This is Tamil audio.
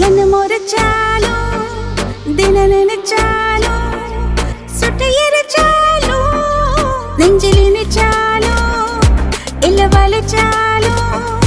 கண்ணு முறைச்சாலும் தினம் நினைச்சாலும் சுட்டு எரிச்சாலும் நெஞ்சில் நினைச்சாலும் இல்ல வலிச்சாலும்